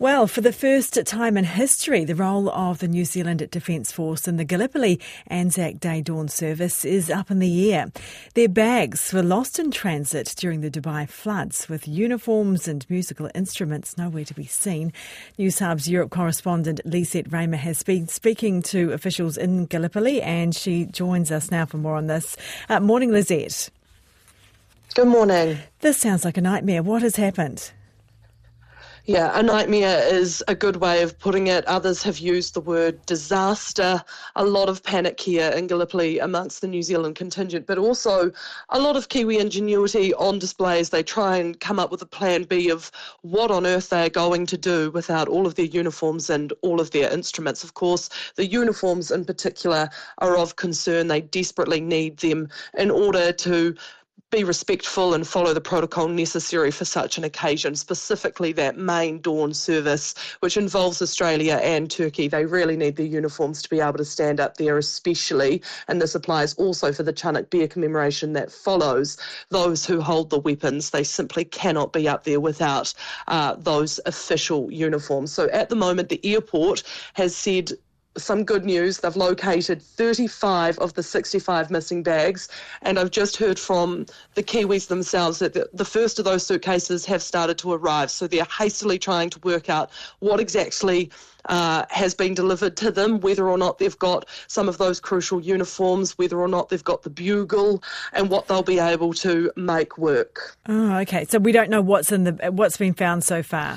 Well, for the first time in history, the role of the New Zealand Defence Force in the Gallipoli Anzac Day Dawn service is up in the air. Their bags were lost in transit during the Dubai floods, with uniforms and musical instruments nowhere to be seen. Newshub's Europe correspondent Lisette Raymer has been speaking to officials in Gallipoli, and she joins us now for more on this. Morning, Lisette. Good morning. This sounds like a nightmare. What has happened? Yeah, a nightmare is a good way of putting it. Others have used the word disaster. A lot of panic here in Gallipoli amongst the New Zealand contingent, but also a lot of Kiwi ingenuity on display as they try and come up with a plan B of what on earth they're going to do without all of their uniforms and all of their instruments. Of course, the uniforms in particular are of concern. They desperately need them in order to be respectful and follow the protocol necessary for such an occasion, specifically that main dawn service, which involves Australia and Turkey. They really need their uniforms to be able to stand up there, especially, and this applies also for the Chunuk Bair commemoration that follows, those who hold the weapons. They simply cannot be up there without those official uniforms. So at the moment, the airport has said some good news. They've located 35 of the 65 missing bags, and I've just heard from the Kiwis themselves that the first of those suitcases have started to arrive, so they're hastily trying to work out what exactly has been delivered to them, whether or not they've got some of those crucial uniforms, whether or not they've got the bugle, and what they'll be able to make work. Oh, okay. So we don't know what's been found so far.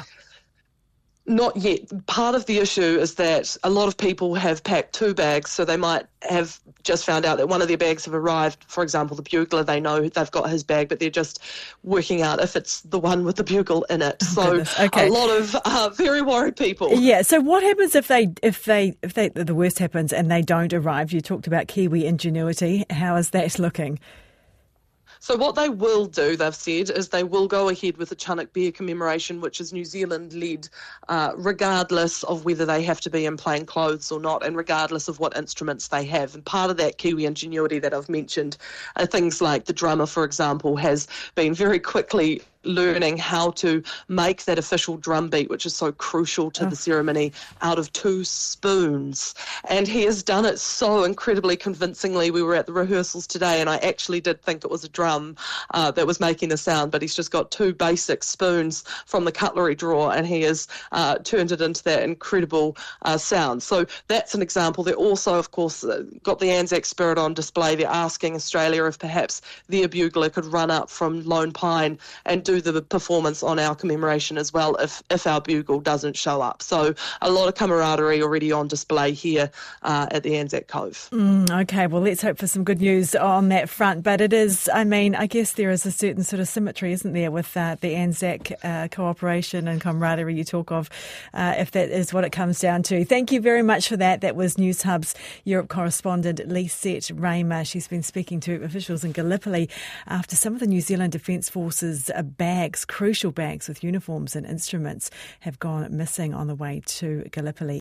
Not yet. Part of the issue is that a lot of people have packed two bags, so they might have just found out that one of their bags have arrived. For example, the bugler, they know they've got his bag, but they're just working out if it's the one with the bugle in it. A lot of very worried people. Yeah. So what happens if the worst happens and they don't arrive? You talked about Kiwi ingenuity. How is that looking? So what they will do, they've said, is they will go ahead with the Chunuk Bair commemoration, which is New Zealand-led, regardless of whether they have to be in plain clothes or not, and regardless of what instruments they have. And part of that Kiwi ingenuity that I've mentioned are things like the drummer, for example, has been very quickly learning how to make that official drum beat, which is so crucial to the ceremony, out of two spoons. And he has done it so incredibly convincingly. We were at the rehearsals today, and I actually did think it was a drum that was making the sound, but he's just got two basic spoons from the cutlery drawer, and he has turned it into that incredible sound. So that's an example. They're also, of course, got the Anzac spirit on display. They're asking Australia if perhaps their bugler could run up from Lone Pine and do the performance on our commemoration as well if our bugle doesn't show up. So a lot of camaraderie already on display here at the Anzac Cove. Okay, well, let's hope for some good news on that front. But it is, I guess there is a certain sort of symmetry, isn't there, with the Anzac cooperation and camaraderie you talk of, if that is what it comes down to. Thank you very much for that. That was Newshub's Europe correspondent Lisette Raymer. She's been speaking to officials in Gallipoli after some of the New Zealand Defence Force's crucial bags with uniforms and instruments have gone missing on the way to Gallipoli.